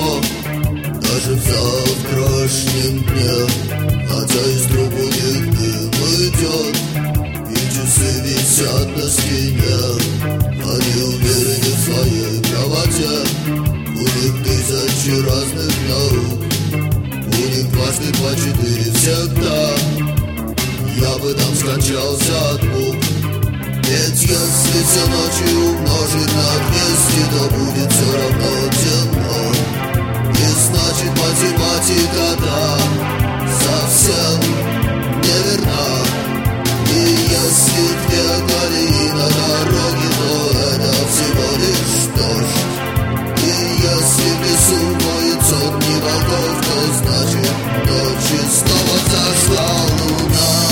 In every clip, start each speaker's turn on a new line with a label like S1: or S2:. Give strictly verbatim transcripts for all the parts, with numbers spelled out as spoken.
S1: но даже в завтрашнем дне, хотя из труб у них дым идет, и часы висят на стене. Они уверены в своей правоте, у них тысячи разных наук, у них дважды по четыре всегда. Я бы там скончался от мук. Ведь если все ночи умножить на двести, то будет все равно темно. И значит математика, да, совсем неверна. И если две колеи на дороге, то это всего лишь дождь. И если в лесу воет сотни волков, то значит ночи снова зашла луна.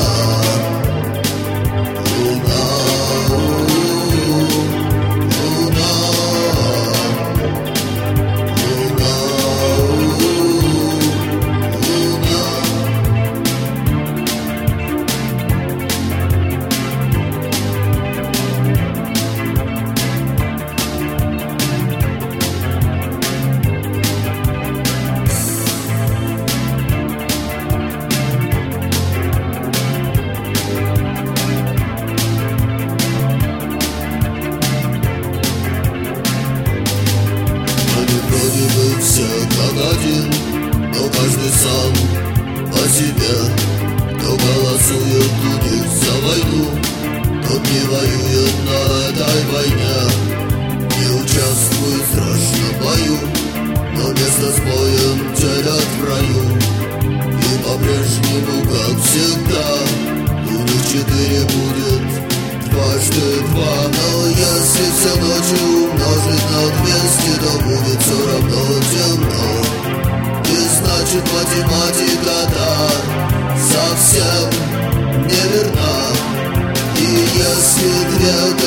S1: Все как один, но каждый сам по себе. Кто голосует у них за войну, тот не воюет на этой войне, не участвует в страшном бою, но место с боем терят в раю. И по-прежнему, как всегда, у них четыре будет дважды два. Но если все ночи умножить на двести, то будет все равно темно. И значит математика, да, совсем неверна. И если две